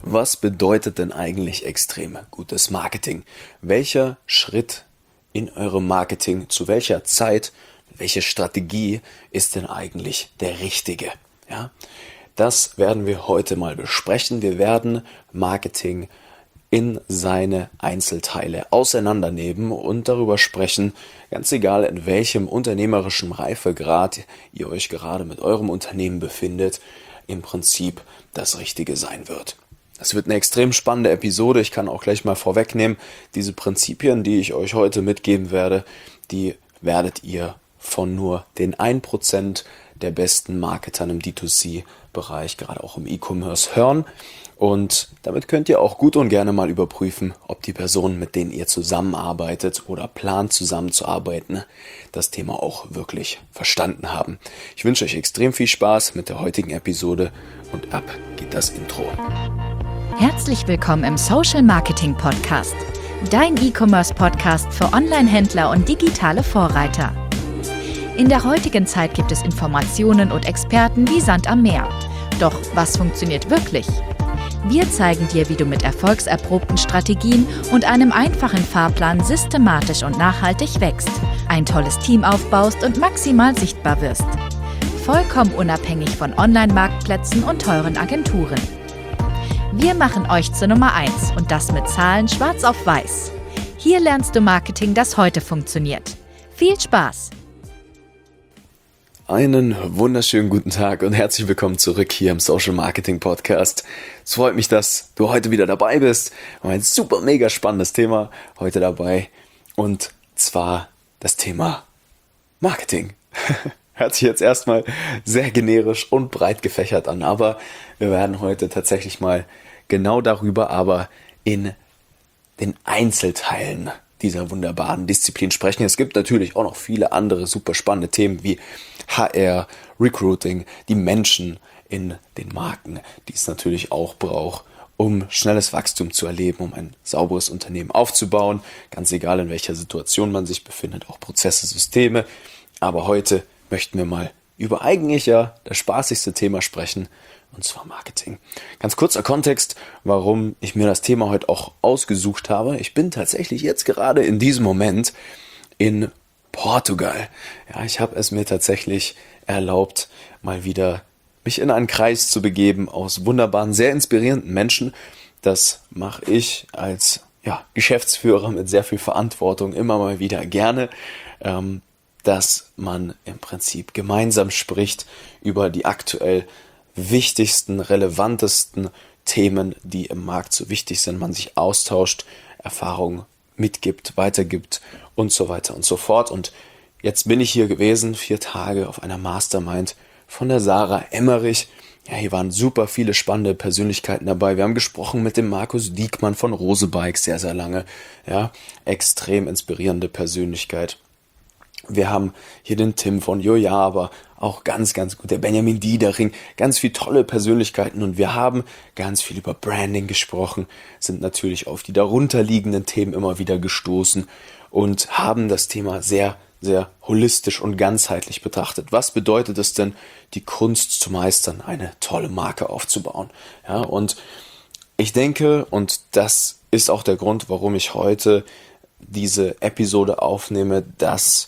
Was bedeutet denn eigentlich extrem gutes Marketing? Welcher Schritt in eurem Marketing, zu welcher Zeit, welche Strategie ist denn eigentlich der richtige? Ja, das werden wir heute mal besprechen. Wir werden Marketing in seine Einzelteile auseinandernehmen und darüber sprechen, ganz egal in welchem unternehmerischen Reifegrad ihr euch gerade mit eurem Unternehmen befindet, im Prinzip das Richtige sein wird. Es wird eine extrem spannende Episode. Ich kann auch gleich mal vorwegnehmen, diese Prinzipien, die ich euch heute mitgeben werde, die werdet ihr von nur den 1% der besten Marketern im D2C-Bereich, gerade auch im E-Commerce, hören. Und damit könnt ihr auch gut und gerne mal überprüfen, ob die Personen, mit denen ihr zusammenarbeitet oder plant zusammenzuarbeiten, das Thema auch wirklich verstanden haben. Ich wünsche euch extrem viel Spaß mit der heutigen Episode und ab geht das Intro. Herzlich willkommen im Social Marketing Podcast, dein E-Commerce-Podcast für Online-Händler und digitale Vorreiter. In der heutigen Zeit gibt es Informationen und Experten wie Sand am Meer. Doch was funktioniert wirklich? Wir zeigen dir, wie du mit erfolgserprobten Strategien und einem einfachen Fahrplan systematisch und nachhaltig wächst, ein tolles Team aufbaust und maximal sichtbar wirst. Vollkommen unabhängig von Online-Marktplätzen und teuren Agenturen. Wir machen euch zur Nummer 1 und das mit Zahlen schwarz auf weiß. Hier lernst du Marketing, das heute funktioniert. Viel Spaß! Einen wunderschönen guten Tag und herzlich willkommen zurück hier im Social Marketing Podcast. Es freut mich, dass du heute wieder dabei bist. Wir haben ein super mega spannendes Thema heute dabei und zwar das Thema Marketing. Hört sich jetzt erstmal sehr generisch und breit gefächert an, aber wir werden heute tatsächlich mal genau darüber, aber in den Einzelteilen dieser wunderbaren Disziplin sprechen. Es gibt natürlich auch noch viele andere super spannende Themen wie HR, Recruiting, die Menschen in den Marken, die es natürlich auch braucht, um schnelles Wachstum zu erleben, um ein sauberes Unternehmen aufzubauen, ganz egal in welcher Situation man sich befindet, auch Prozesse, Systeme. Aber heute möchten wir mal über eigentlich ja das spaßigste Thema sprechen, und zwar Marketing. Ganz kurzer Kontext, warum ich mir das Thema heute auch ausgesucht habe. Ich bin tatsächlich jetzt gerade in diesem Moment in Portugal. Ja, ich habe es mir tatsächlich erlaubt, mal wieder mich in einen Kreis zu begeben aus wunderbaren, sehr inspirierenden Menschen. Das mache ich als Geschäftsführer mit sehr viel Verantwortung immer mal wieder gerne, dass man im Prinzip gemeinsam spricht über die aktuell wichtigsten, relevantesten Themen, die im Markt so wichtig sind, man sich austauscht, Erfahrungen mitgibt, weitergibt und so weiter und so fort. Und jetzt bin ich hier gewesen, 4 Tage auf einer Mastermind von der Sarah Emmerich. Ja, hier waren super viele spannende Persönlichkeiten dabei. Wir haben gesprochen mit dem Markus Diekmann von Rose Bikes sehr, sehr lange. Ja, extrem inspirierende Persönlichkeit. Wir haben hier den Tim von Joja, aber auch ganz, ganz gut, der Benjamin Diedering, ganz viele tolle Persönlichkeiten und wir haben ganz viel über Branding gesprochen, sind natürlich auf die darunterliegenden Themen immer wieder gestoßen und haben das Thema sehr, sehr holistisch und ganzheitlich betrachtet. Was bedeutet es denn, die Kunst zu meistern, eine tolle Marke aufzubauen? Ja, und ich denke, und das ist auch der Grund, warum ich heute diese Episode aufnehme, dass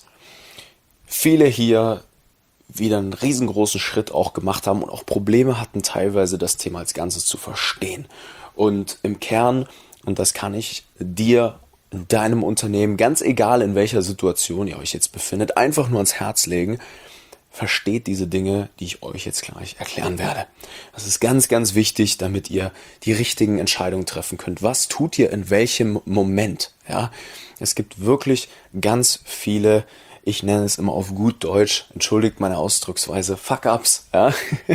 viele hier wieder einen riesengroßen Schritt auch gemacht haben und auch Probleme hatten, teilweise das Thema als Ganzes zu verstehen. Und im Kern, und das kann ich dir in deinem Unternehmen, ganz egal in welcher Situation ihr euch jetzt befindet, einfach nur ans Herz legen, versteht diese Dinge, die ich euch jetzt gleich erklären werde. Das ist ganz, ganz wichtig, damit ihr die richtigen Entscheidungen treffen könnt. Was tut ihr in welchem Moment? Ja, es gibt wirklich ganz viele, ich nenne es immer auf gut Deutsch, entschuldigt meine Ausdrucksweise, Fuck-Ups, ja,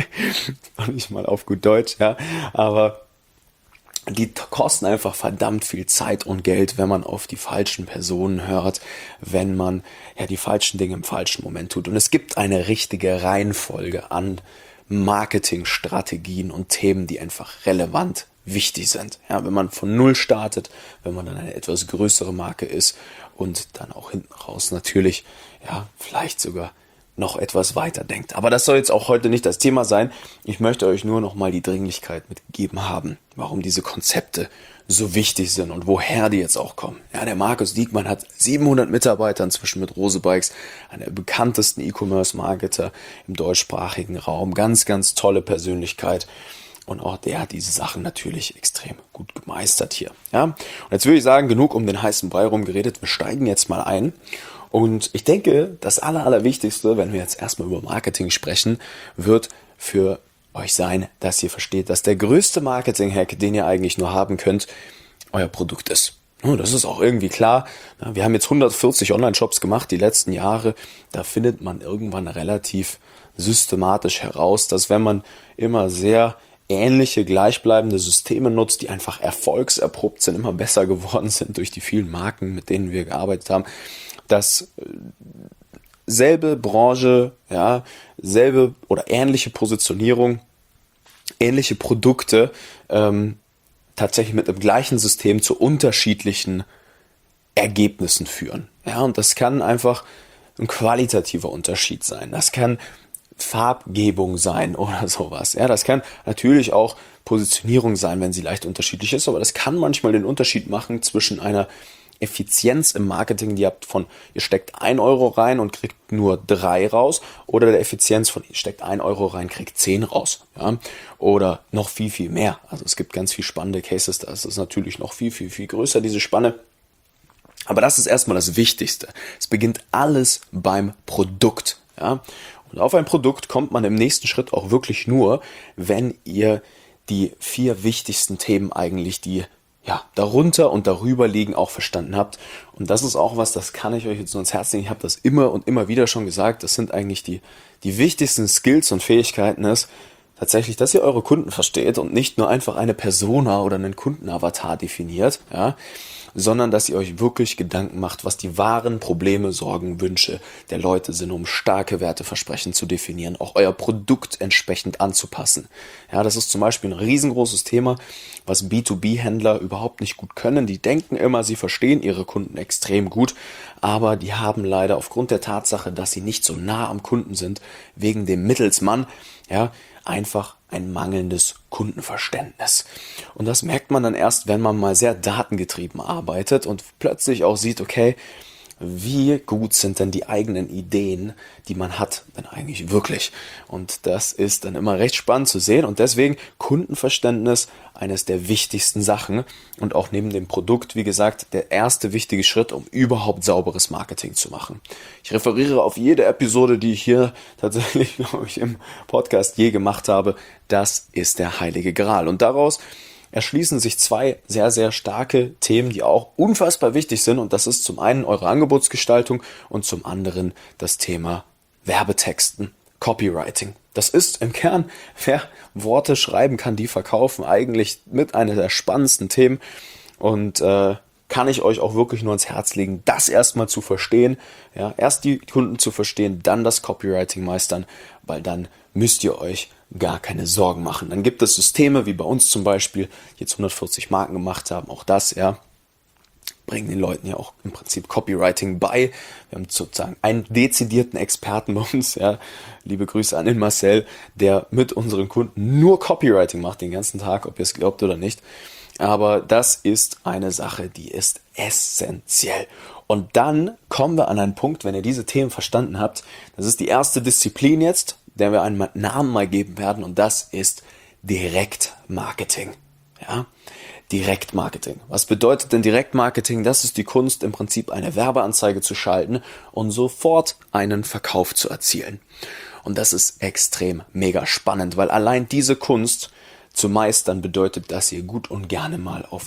und nicht mal auf gut Deutsch, ja, aber die kosten einfach verdammt viel Zeit und Geld, wenn man auf die falschen Personen hört, wenn man die falschen Dinge im falschen Moment tut. Und es gibt eine richtige Reihenfolge an Marketingstrategien und Themen, die einfach relevant wichtig sind. Ja, wenn man von Null startet, wenn man dann eine etwas größere Marke ist und dann auch hinten raus natürlich, vielleicht sogar noch etwas weiter denkt. Aber das soll jetzt auch heute nicht das Thema sein. Ich möchte euch nur noch mal die Dringlichkeit mitgegeben haben, warum diese Konzepte so wichtig sind und woher die jetzt auch kommen. Ja, der Markus Diekmann hat 700 Mitarbeiter inzwischen mit Rose Bikes, einer der bekanntesten E-Commerce-Marketer im deutschsprachigen Raum. Ganz, ganz tolle Persönlichkeit. Und auch der hat diese Sachen natürlich extrem gut gemeistert hier. Ja? Und jetzt würde ich sagen, genug um den heißen Brei rumgeredet. Wir steigen jetzt mal ein. Und ich denke, das Allerwichtigste, wenn wir jetzt erstmal über Marketing sprechen, wird für euch sein, dass ihr versteht, dass der größte Marketing-Hack, den ihr eigentlich nur haben könnt, euer Produkt ist. Das ist auch irgendwie klar. Wir haben jetzt 140 Online-Shops gemacht die letzten Jahre. Da findet man irgendwann relativ systematisch heraus, dass wenn man immer sehr ähnliche, gleichbleibende Systeme nutzt, die einfach erfolgserprobt sind, immer besser geworden sind durch die vielen Marken, mit denen wir gearbeitet haben, dass selbe Branche, ja, selbe oder ähnliche Positionierung, ähnliche Produkte tatsächlich mit dem gleichen System zu unterschiedlichen Ergebnissen führen. Ja, und das kann einfach ein qualitativer Unterschied sein. Das kann Farbgebung sein oder sowas. Ja, das kann natürlich auch Positionierung sein, wenn sie leicht unterschiedlich ist, aber das kann manchmal den Unterschied machen zwischen einer Effizienz im Marketing, die habt von, ihr steckt 1 Euro rein und kriegt nur 3 raus, oder der Effizienz von, ihr steckt 1 Euro rein, kriegt 10 raus. Ja? Oder noch viel mehr. Also es gibt ganz viel spannende Cases, da ist es natürlich noch viel größer, diese Spanne. Aber das ist erstmal das Wichtigste. Es beginnt alles beim Produkt. Ja? Und auf ein Produkt kommt man im nächsten Schritt auch wirklich nur, wenn ihr die 4 wichtigsten Themen eigentlich, die darunter und darüber liegen, auch verstanden habt. Und das ist auch was, das kann ich euch jetzt nur ans Herz legen. Ich habe das immer und immer wieder schon gesagt. Das sind eigentlich die wichtigsten Skills und Fähigkeiten ist tatsächlich, dass ihr eure Kunden versteht und nicht nur einfach eine Persona oder einen Kundenavatar definiert, ja, sondern dass ihr euch wirklich Gedanken macht, was die wahren Probleme, Sorgen, Wünsche der Leute sind, um starke Werteversprechen zu definieren, auch euer Produkt entsprechend anzupassen. Ja, das ist zum Beispiel ein riesengroßes Thema, was B2B-Händler überhaupt nicht gut können. Die denken immer, sie verstehen ihre Kunden extrem gut, aber die haben leider aufgrund der Tatsache, dass sie nicht so nah am Kunden sind, wegen dem Mittelsmann, ja, einfach ein mangelndes Kundenverständnis. Und das merkt man dann erst, wenn man mal sehr datengetrieben arbeitet und plötzlich auch sieht, okay, wie gut sind denn die eigenen Ideen, die man hat, denn eigentlich wirklich? Und das ist dann immer recht spannend zu sehen und deswegen Kundenverständnis eines der wichtigsten Sachen und auch neben dem Produkt, wie gesagt, der erste wichtige Schritt, um überhaupt sauberes Marketing zu machen. Ich referiere auf jede Episode, die ich hier tatsächlich, glaube ich, im Podcast je gemacht habe. Das ist der heilige Gral und daraus erschließen sich 2 sehr, sehr starke Themen, die auch unfassbar wichtig sind. Und das ist zum einen eure Angebotsgestaltung und zum anderen das Thema Werbetexten, Copywriting. Das ist im Kern, wer Worte schreiben kann, die verkaufen, eigentlich mit einer der spannendsten Themen. Und kann ich euch auch wirklich nur ans Herz legen, das erstmal zu verstehen. Ja, erst die Kunden zu verstehen, dann das Copywriting meistern, weil dann müsst ihr euch gar keine Sorgen machen. Dann gibt es Systeme, wie bei uns zum Beispiel, jetzt 140 Marken gemacht haben, auch das, ja, bringen den Leuten ja auch im Prinzip Copywriting bei. Wir haben sozusagen einen dezidierten Experten bei uns, ja, liebe Grüße an den Marcel, der mit unseren Kunden nur Copywriting macht den ganzen Tag, ob ihr es glaubt oder nicht. Aber das ist eine Sache, die ist essentiell. Und dann kommen wir an einen Punkt, wenn ihr diese Themen verstanden habt, das ist die erste Disziplin jetzt, der wir einen Namen mal geben werden, und das ist Direktmarketing. Ja? Direktmarketing. Was bedeutet denn Direktmarketing? Das ist die Kunst, im Prinzip eine Werbeanzeige zu schalten und sofort einen Verkauf zu erzielen. Und das ist extrem mega spannend, weil allein diese Kunst zu meistern bedeutet, dass ihr gut und gerne mal auf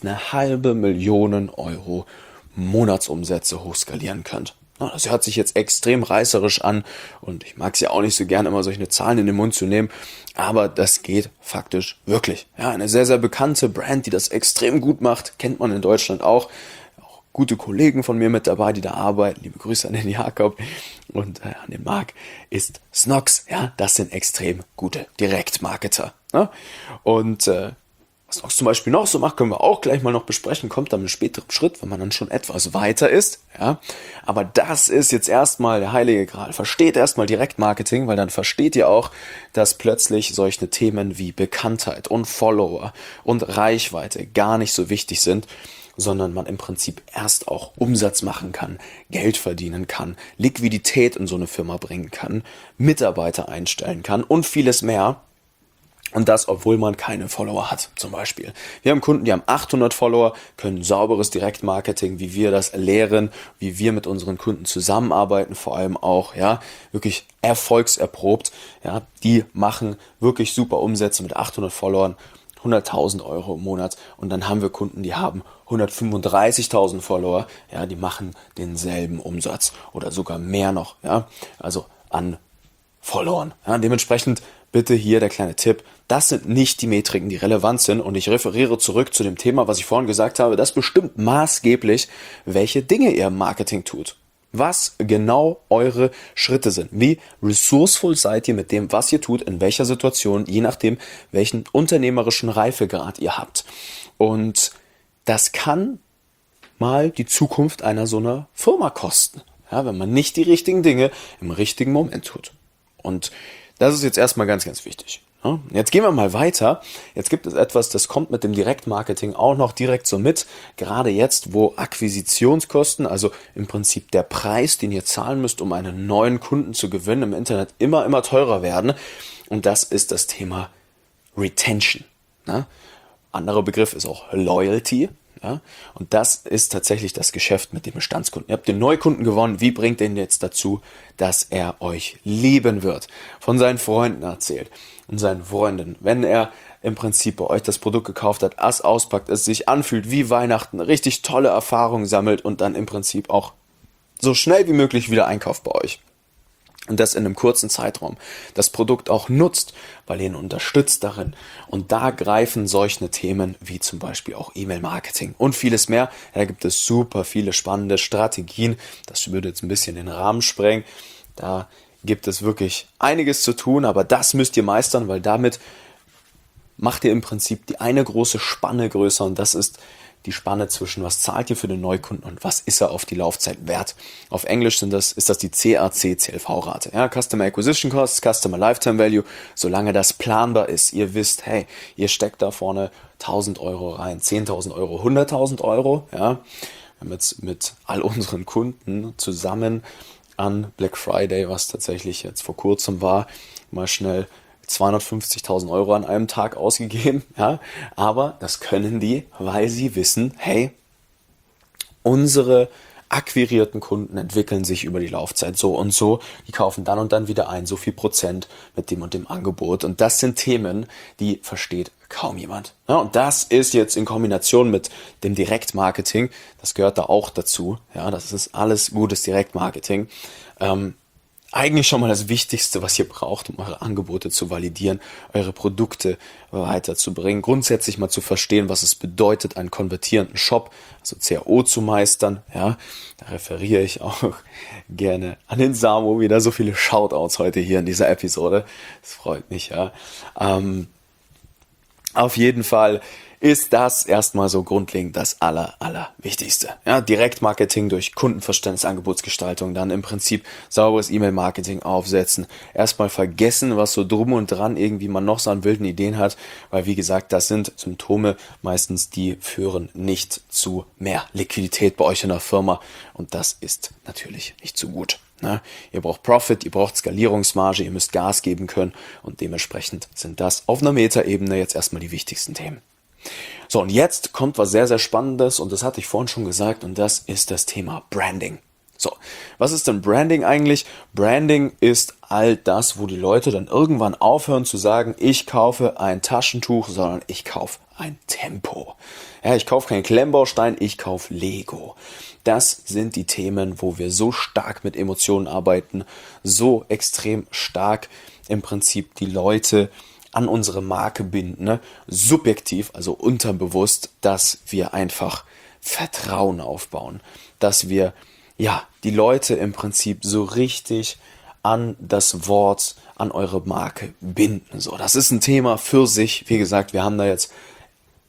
500.000 Euro Monatsumsätze hochskalieren könnt. Das hört sich jetzt extrem reißerisch an und ich mag es ja auch nicht so gerne, immer solche Zahlen in den Mund zu nehmen, aber das geht faktisch wirklich. Ja, eine sehr, sehr bekannte Brand, die das extrem gut macht, kennt man in Deutschland auch. Auch gute Kollegen von mir mit dabei, die da arbeiten. Liebe Grüße an den Jakob und an den Marc, ist Snox. Ja, das sind extrem gute Direktmarketer. Ne? Und Was Nox zum Beispiel noch so macht, können wir auch gleich mal noch besprechen, kommt dann in einem späteren Schritt, wenn man dann schon etwas weiter ist. Ja. Aber das ist jetzt erstmal der heilige Gral. Versteht erstmal Direktmarketing, weil dann versteht ihr auch, dass plötzlich solche Themen wie Bekanntheit und Follower und Reichweite gar nicht so wichtig sind, sondern man im Prinzip erst auch Umsatz machen kann, Geld verdienen kann, Liquidität in so eine Firma bringen kann, Mitarbeiter einstellen kann und vieles mehr. Und das, obwohl man keine Follower hat, zum Beispiel. Wir haben Kunden, die haben 800 Follower, können sauberes Direktmarketing, wie wir das lehren, wie wir mit unseren Kunden zusammenarbeiten, vor allem auch, ja, wirklich erfolgserprobt, ja, die machen wirklich super Umsätze mit 800 Followern, 100.000 Euro im Monat. Und dann haben wir Kunden, die haben 135.000 Follower, ja, die machen denselben Umsatz oder sogar mehr noch, ja, also an Followern. Ja, dementsprechend bitte hier der kleine Tipp, das sind nicht die Metriken, die relevant sind, und ich referiere zurück zu dem Thema, was ich vorhin gesagt habe, das bestimmt maßgeblich, welche Dinge ihr im Marketing tut. Was genau eure Schritte sind. Wie ressourceful seid ihr mit dem, was ihr tut, in welcher Situation, je nachdem, welchen unternehmerischen Reifegrad ihr habt. Und das kann mal die Zukunft einer so einer Firma kosten, ja, wenn man nicht die richtigen Dinge im richtigen Moment tut. Und das ist jetzt erstmal ganz, ganz wichtig. Jetzt gehen wir mal weiter. Jetzt gibt es etwas, das kommt mit dem Direktmarketing auch noch direkt so mit. Gerade jetzt, wo Akquisitionskosten, also im Prinzip der Preis, den ihr zahlen müsst, um einen neuen Kunden zu gewinnen, im Internet immer teurer werden. Und das ist das Thema Retention. Anderer Begriff ist auch Loyalty. Ja, und das ist tatsächlich das Geschäft mit dem Bestandskunden. Ihr habt den Neukunden gewonnen. Wie bringt ihr ihn jetzt dazu, dass er euch lieben wird? Von seinen Freunden erzählt und seinen Freunden. Wenn er im Prinzip bei euch das Produkt gekauft hat, es auspackt, es sich anfühlt wie Weihnachten, richtig tolle Erfahrungen sammelt und dann im Prinzip auch so schnell wie möglich wieder einkauft bei euch. Und das in einem kurzen Zeitraum. Das Produkt auch nutzt, weil ihr ihn unterstützt darin. Und da greifen solche Themen wie zum Beispiel auch E-Mail-Marketing und vieles mehr. Da gibt es super viele spannende Strategien. Das würde jetzt ein bisschen den Rahmen sprengen. Da gibt es wirklich einiges zu tun, aber das müsst ihr meistern, weil damit macht ihr im Prinzip die eine große Spanne größer, und das ist die Spanne zwischen, was zahlt ihr für den Neukunden und was ist er auf die Laufzeit wert. Auf Englisch ist das die CAC-CLV-Rate. Ja, Customer Acquisition Costs, Customer Lifetime Value, solange das planbar ist. Ihr wisst, hey, ihr steckt da vorne 1.000 Euro rein, 10.000 Euro, 100.000 Euro. Ja. Wir haben jetzt mit all unseren Kunden zusammen an Black Friday, was tatsächlich jetzt vor kurzem war, mal schnell 250.000 Euro an einem Tag ausgegeben, ja, aber das können die, weil sie wissen, hey, unsere akquirierten Kunden entwickeln sich über die Laufzeit so und so, die kaufen dann und dann wieder ein, so viel Prozent mit dem und dem Angebot, und das sind Themen, die versteht kaum jemand. Ja, und das ist jetzt in Kombination mit dem Direktmarketing, das gehört da auch dazu, ja, das ist alles gutes Direktmarketing, eigentlich schon mal das Wichtigste, was ihr braucht, um eure Angebote zu validieren, eure Produkte weiterzubringen, grundsätzlich mal zu verstehen, was es bedeutet, einen konvertierenden Shop, also CAO zu meistern. Ja, da referiere ich auch gerne an den Samo, wieder so viele Shoutouts heute hier in dieser Episode. Das freut mich, ja. Auf jeden Fall ist das erstmal so grundlegend das Allerwichtigste. Ja, Direktmarketing durch Kundenverständnis, Angebotsgestaltung, dann im Prinzip sauberes E-Mail-Marketing aufsetzen. Erstmal vergessen, was so drum und dran irgendwie man noch so an wilden Ideen hat, weil wie gesagt, das sind Symptome meistens, die führen nicht zu mehr Liquidität bei euch in der Firma, und das ist natürlich nicht so gut. Na, ihr braucht Profit, ihr braucht Skalierungsmarge, ihr müsst Gas geben können, und dementsprechend sind das auf einer Metaebene jetzt erstmal die wichtigsten Themen. So, und jetzt kommt was sehr, sehr Spannendes, und das hatte ich vorhin schon gesagt, und das ist das Thema Branding. So, was ist denn Branding eigentlich? Branding ist all das, wo die Leute dann irgendwann aufhören zu sagen, ich kaufe ein Taschentuch, sondern ich kaufe ein Tempo. Ja, ich kaufe keinen Klemmbaustein, ich kaufe Lego. Das sind die Themen, wo wir so stark mit Emotionen arbeiten, so extrem stark im Prinzip die Leute an unsere Marke binden, ne? Subjektiv, also unterbewusst, dass wir einfach Vertrauen aufbauen, dass wir die Leute im Prinzip so richtig an das Wort, an eure Marke binden. So, das ist ein Thema für sich. Wie gesagt, wir haben da jetzt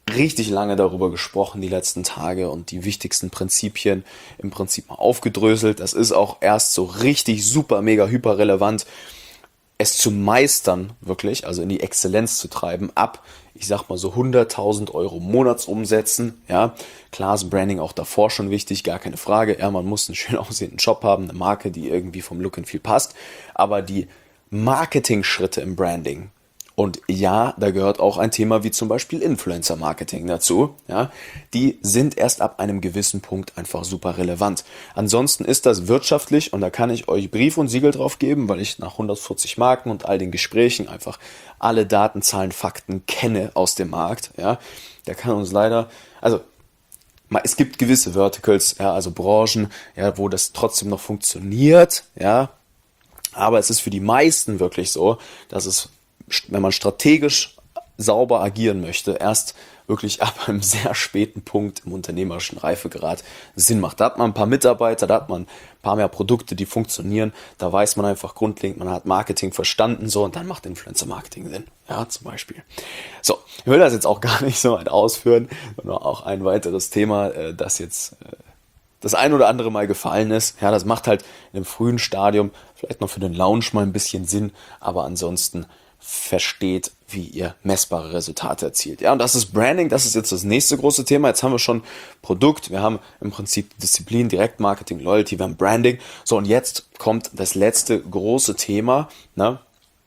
richtig lange darüber gesprochen die letzten Tage und die wichtigsten Prinzipien im Prinzip mal aufgedröselt. Das ist auch erst so richtig super, mega, hyper relevant, es zu meistern, wirklich, also in die Exzellenz zu treiben, ab, ich sag mal so 100.000 Euro Monatsumsätzen, ja. Klar ist Branding auch davor schon wichtig, gar keine Frage. Ja, man muss einen schön aussehenden Job haben, eine Marke, die irgendwie vom Look and Feel passt. Aber die Marketing-Schritte im Branding, und ja, da gehört auch ein Thema wie zum Beispiel Influencer-Marketing dazu. Ja, die sind erst ab einem gewissen Punkt einfach super relevant. Ansonsten ist das wirtschaftlich, und da kann ich euch Brief und Siegel drauf geben, weil ich nach 140 Marken und all den Gesprächen einfach alle Daten, Zahlen, Fakten kenne aus dem Markt. Ja, da kann uns leider, also es gibt gewisse Verticals, ja, also Branchen, ja, wo das trotzdem noch funktioniert, ja, aber es ist für die meisten wirklich so, dass es, wenn man strategisch sauber agieren möchte, erst wirklich ab einem sehr späten Punkt im unternehmerischen Reifegrad Sinn macht. Da hat man ein paar Mitarbeiter, da hat man ein paar mehr Produkte, die funktionieren, da weiß man einfach grundlegend, man hat Marketing verstanden, so, und dann macht Influencer-Marketing Sinn, ja, zum Beispiel. So, ich will das jetzt auch gar nicht so weit ausführen, sondern auch ein weiteres Thema, das jetzt das ein oder andere Mal gefallen ist. Ja, das macht halt in einem frühen Stadium vielleicht noch für den Launch mal ein bisschen Sinn, aber ansonsten versteht, wie ihr messbare Resultate erzielt. Ja, und das ist Branding, das ist jetzt das nächste große Thema. Jetzt haben wir schon Produkt, wir haben im Prinzip Disziplin, Direktmarketing, Loyalty, wir haben Branding. So, und jetzt kommt das letzte große Thema, ne?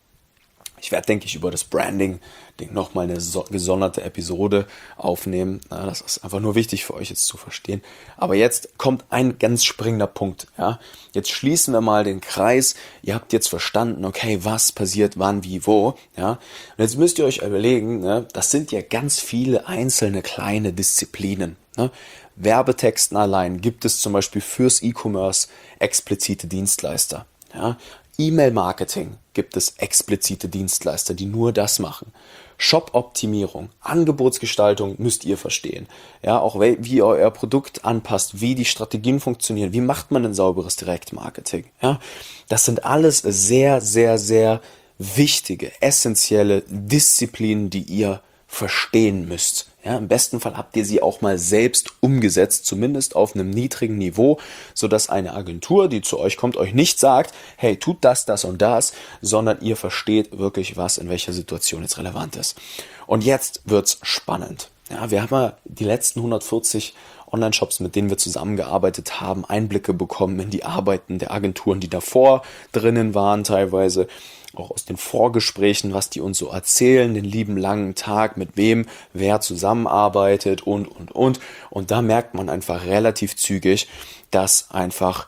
Ich werde, denke ich, über das Branding nochmal eine gesonderte Episode aufnehmen. Ja, das ist einfach nur wichtig für euch jetzt zu verstehen. Aber jetzt kommt ein ganz springender Punkt. Ja? Jetzt schließen wir mal den Kreis. Ihr habt jetzt verstanden, okay, was passiert, wann, wie, wo. Ja? Und jetzt müsst ihr euch überlegen, ne, das sind ja ganz viele einzelne kleine Disziplinen. Ne? Werbetexten allein gibt es zum Beispiel fürs E-Commerce explizite Dienstleister. Ja? E-Mail-Marketing gibt es explizite Dienstleister, die nur das machen. Shop-Optimierung, Angebotsgestaltung müsst ihr verstehen. Ja, auch wie ihr euer Produkt anpasst, wie die Strategien funktionieren, wie macht man ein sauberes Direktmarketing. Ja, das sind alles sehr, sehr, sehr wichtige, essentielle Disziplinen, die ihr verstehen müsst. Ja, im besten Fall habt ihr sie auch mal selbst umgesetzt, zumindest auf einem niedrigen Niveau, sodass eine Agentur, die zu euch kommt, euch nicht sagt, hey, tut das, das und das, sondern ihr versteht wirklich, was in welcher Situation jetzt relevant ist. Und jetzt wird's spannend. Ja, wir haben ja die letzten 140 Online-Shops, mit denen wir zusammengearbeitet haben, Einblicke bekommen in die Arbeiten der Agenturen, die davor drinnen waren teilweise, auch aus den Vorgesprächen, was die uns so erzählen, den lieben langen Tag, mit wem, wer zusammenarbeitet und. Und da merkt man einfach relativ zügig, dass einfach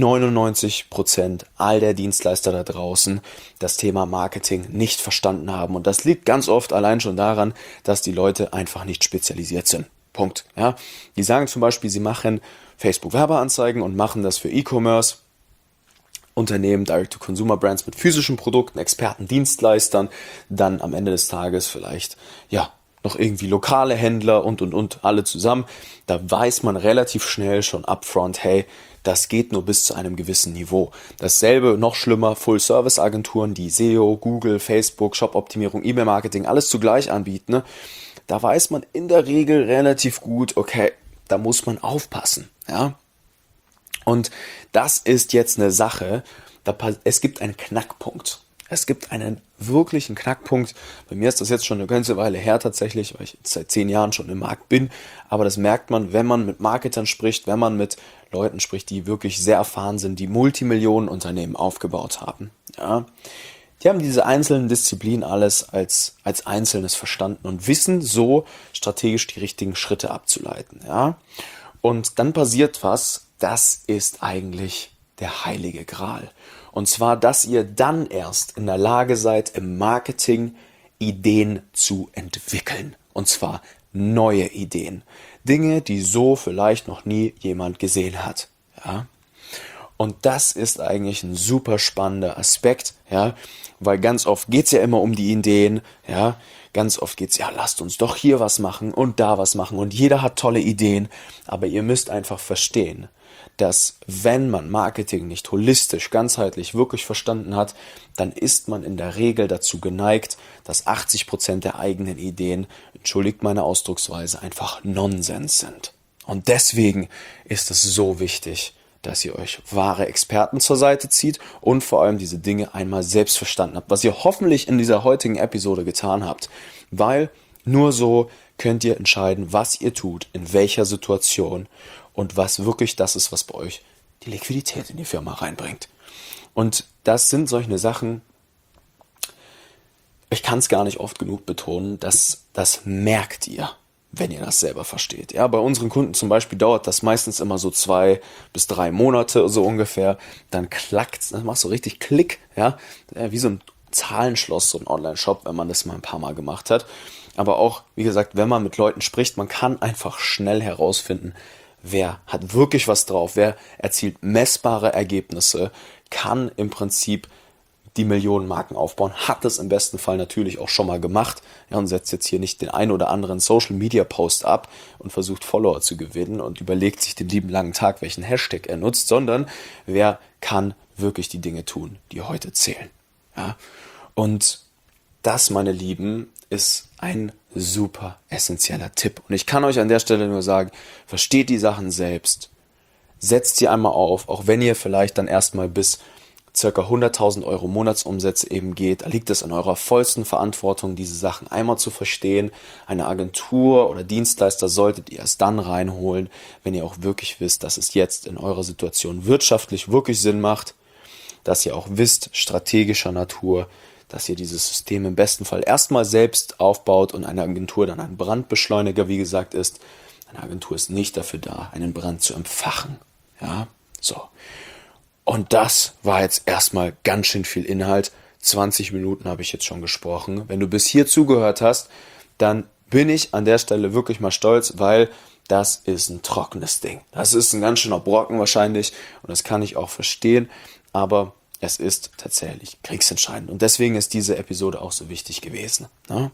99% all der Dienstleister da draußen das Thema Marketing nicht verstanden haben. Und das liegt ganz oft allein schon daran, dass die Leute einfach nicht spezialisiert sind. Punkt. Ja? Die sagen zum Beispiel, sie machen Facebook-Werbeanzeigen und machen das für E-Commerce. Unternehmen, Direct-to-Consumer-Brands mit physischen Produkten, Experten, Dienstleistern, dann am Ende des Tages vielleicht, ja, noch irgendwie lokale Händler und alle zusammen. Da weiß man relativ schnell schon upfront, hey, das geht nur bis zu einem gewissen Niveau. Dasselbe, noch schlimmer, Full-Service-Agenturen, die SEO, Google, Facebook, Shop-Optimierung, E-Mail-Marketing, alles zugleich anbieten, ne? Da weiß man in der Regel relativ gut, okay, da muss man aufpassen, ja. Und das ist jetzt eine Sache, es gibt einen Knackpunkt. Es gibt einen wirklichen Knackpunkt. Bei mir ist das jetzt schon eine ganze Weile her tatsächlich, weil ich jetzt seit 10 Jahren schon im Markt bin. Aber das merkt man, wenn man mit Marketern spricht, wenn man mit Leuten spricht, die wirklich sehr erfahren sind, die Multimillionenunternehmen aufgebaut haben. Ja. Die haben diese einzelnen Disziplinen alles als Einzelnes verstanden und wissen so strategisch die richtigen Schritte abzuleiten. Ja. Und dann passiert was. Das ist eigentlich der heilige Gral. Und zwar, dass ihr dann erst in der Lage seid, im Marketing Ideen zu entwickeln. Und zwar neue Ideen. Dinge, die so vielleicht noch nie jemand gesehen hat. Ja? Und das ist eigentlich ein super spannender Aspekt, ja, weil ganz oft geht es ja immer um die Ideen, ja. ganz oft geht's, ja, lasst uns doch hier was machen und da was machen und jeder hat tolle Ideen, aber ihr müsst einfach verstehen, dass wenn man Marketing nicht holistisch, ganzheitlich wirklich verstanden hat, dann ist man in der Regel dazu geneigt, dass 80% der eigenen Ideen, entschuldigt meine Ausdrucksweise, einfach Nonsens sind. Und deswegen ist es so wichtig, dass ihr euch wahre Experten zur Seite zieht und vor allem diese Dinge einmal selbst verstanden habt, was ihr hoffentlich in dieser heutigen Episode getan habt, weil nur so könnt ihr entscheiden, was ihr tut, in welcher Situation und was wirklich das ist, was bei euch die Liquidität in die Firma reinbringt. Und das sind solche Sachen, ich kann es gar nicht oft genug betonen, dass das merkt ihr, wenn ihr das selber versteht. Ja, bei unseren Kunden zum Beispiel dauert das meistens immer so 2 bis 3 Monate so ungefähr. Dann klackt's, das macht so richtig Klick, ja, wie so ein Zahlenschloss, so ein Online-Shop, wenn man das mal ein paar Mal gemacht hat. Aber auch, wie gesagt, wenn man mit Leuten spricht, man kann einfach schnell herausfinden, wer hat wirklich was drauf, wer erzielt messbare Ergebnisse, kann im Prinzip die Millionenmarken aufbauen, hat es im besten Fall natürlich auch schon mal gemacht, ja, und setzt jetzt hier nicht den einen oder anderen Social-Media-Post ab und versucht Follower zu gewinnen und überlegt sich den lieben langen Tag, welchen Hashtag er nutzt, sondern wer kann wirklich die Dinge tun, die heute zählen. Ja? Und das, meine Lieben, ist ein super essentieller Tipp. Und ich kann euch an der Stelle nur sagen, versteht die Sachen selbst, setzt sie einmal auf, auch wenn ihr vielleicht dann erstmal bis ca. 100.000 Euro Monatsumsätze eben geht, da liegt es in eurer vollsten Verantwortung, diese Sachen einmal zu verstehen. Eine Agentur oder Dienstleister solltet ihr erst dann reinholen, wenn ihr auch wirklich wisst, dass es jetzt in eurer Situation wirtschaftlich wirklich Sinn macht, dass ihr auch wisst, strategischer Natur, dass ihr dieses System im besten Fall erstmal selbst aufbaut und eine Agentur dann ein Brandbeschleuniger, wie gesagt, ist. Eine Agentur ist nicht dafür da, einen Brand zu entfachen. Ja, so. Und das war jetzt erstmal ganz schön viel Inhalt. 20 Minuten habe ich jetzt schon gesprochen. Wenn du bis hier zugehört hast, dann bin ich an der Stelle wirklich mal stolz, weil das ist ein trockenes Ding. Das ist ein ganz schöner Brocken wahrscheinlich und das kann ich auch verstehen, aber es ist tatsächlich kriegsentscheidend und deswegen ist diese Episode auch so wichtig gewesen. Ne?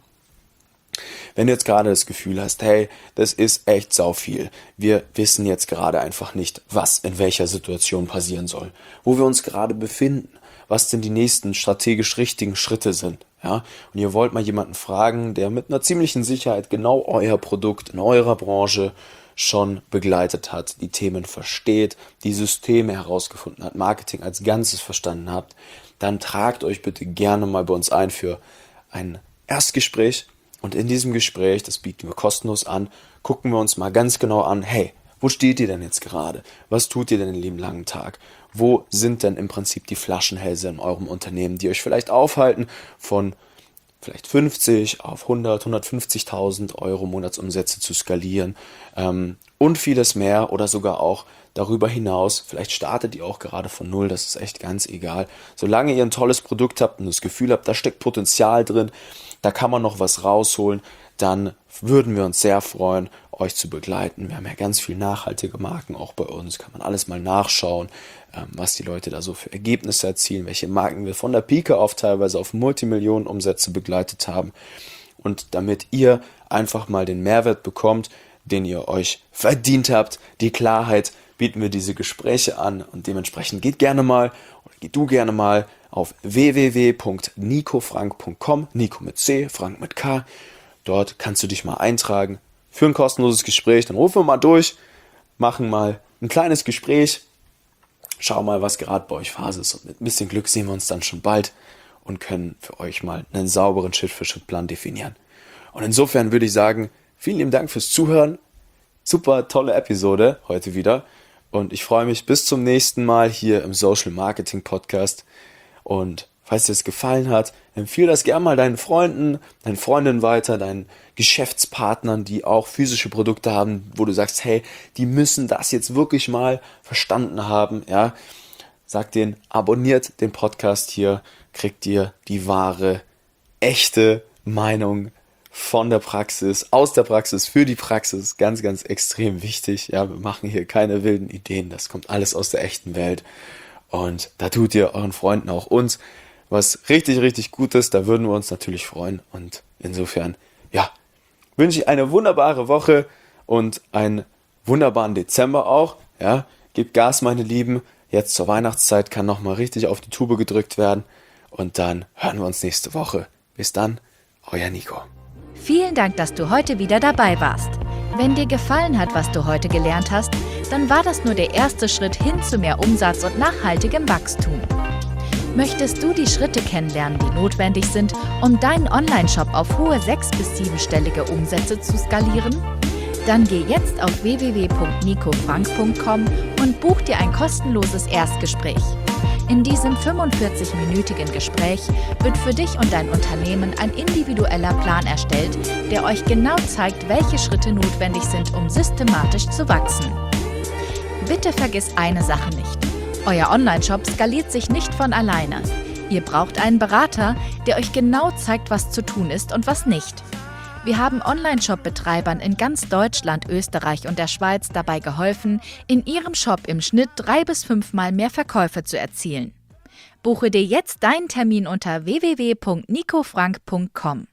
Wenn du jetzt gerade das Gefühl hast, hey, das ist echt sau viel. Wir wissen jetzt gerade einfach nicht, was in welcher Situation passieren soll, wo wir uns gerade befinden, was denn die nächsten strategisch richtigen Schritte sind. Ja? Und ihr wollt mal jemanden fragen, der mit einer ziemlichen Sicherheit genau euer Produkt in eurer Branche schon begleitet hat, die Themen versteht, die Systeme herausgefunden hat, Marketing als Ganzes verstanden habt, dann tragt euch bitte gerne mal bei uns ein für ein Erstgespräch. Und in diesem Gespräch, das bieten wir kostenlos an, gucken wir uns mal ganz genau an, hey, wo steht ihr denn jetzt gerade? Was tut ihr denn den lieben langen Tag? Wo sind denn im Prinzip die Flaschenhälse in eurem Unternehmen, die euch vielleicht aufhalten, von vielleicht 50 auf 100, 150.000 Euro Monatsumsätze zu skalieren und vieles mehr oder sogar auch darüber hinaus. Vielleicht startet ihr auch gerade von null, das ist echt ganz egal. Solange ihr ein tolles Produkt habt und das Gefühl habt, da steckt Potenzial drin, da kann man noch was rausholen, dann würden wir uns sehr freuen, euch zu begleiten. Wir haben ja ganz viel nachhaltige Marken auch bei uns, kann man alles mal nachschauen, was die Leute da so für Ergebnisse erzielen, welche Marken wir von der Pike auf teilweise auf Multimillionen-Umsätze begleitet haben. Und damit ihr einfach mal den Mehrwert bekommt, den ihr euch verdient habt, die Klarheit, bieten wir diese Gespräche an und dementsprechend geht du gerne mal auf www.nicofrank.com, Nico mit C, Frank mit K. Dort kannst du dich mal eintragen für ein kostenloses Gespräch. Dann rufen wir mal durch, machen mal ein kleines Gespräch, schau mal, was gerade bei euch Phase ist. Und mit ein bisschen Glück sehen wir uns dann schon bald und können für euch mal einen sauberen Schritt-für-Schritt-Plan definieren. Und insofern würde ich sagen, vielen lieben Dank fürs Zuhören. Super tolle Episode heute wieder. Und ich freue mich bis zum nächsten Mal hier im Social Marketing Podcast. Und falls dir es gefallen hat, empfehle das gerne mal deinen Freunden, deinen Freundinnen weiter, deinen Geschäftspartnern, die auch physische Produkte haben, wo du sagst, hey, die müssen das jetzt wirklich mal verstanden haben. Ja, sag denen, abonniert den Podcast hier, kriegt ihr die wahre, echte Meinung von der Praxis, aus der Praxis, für die Praxis. Ganz, ganz extrem wichtig. Ja, wir machen hier keine wilden Ideen. Das kommt alles aus der echten Welt. Und da tut ihr euren Freunden auch uns was richtig, richtig Gutes. Da würden wir uns natürlich freuen. Und Insofern, wünsche ich eine wunderbare Woche und einen wunderbaren Dezember auch. Ja, gebt Gas, meine Lieben. Jetzt zur Weihnachtszeit kann nochmal richtig auf die Tube gedrückt werden. Und dann hören wir uns nächste Woche. Bis dann, euer Nico. Vielen Dank, dass du heute wieder dabei warst. Wenn dir gefallen hat, was du heute gelernt hast, dann war das nur der erste Schritt hin zu mehr Umsatz und nachhaltigem Wachstum. Möchtest du die Schritte kennenlernen, die notwendig sind, um deinen Online-Shop auf hohe 6- bis 7-stellige Umsätze zu skalieren? Dann geh jetzt auf www.nicofrank.com und buch dir ein kostenloses Erstgespräch. In diesem 45-minütigen Gespräch wird für dich und dein Unternehmen ein individueller Plan erstellt, der euch genau zeigt, welche Schritte notwendig sind, um systematisch zu wachsen. Bitte vergiss eine Sache nicht. Euer Online-Shop skaliert sich nicht von alleine. Ihr braucht einen Berater, der euch genau zeigt, was zu tun ist und was nicht. Wir haben Online-Shop-Betreibern in ganz Deutschland, Österreich und der Schweiz dabei geholfen, in ihrem Shop im Schnitt 3 bis 5 Mal mehr Verkäufe zu erzielen. Buche dir jetzt deinen Termin unter www.nicofrank.com.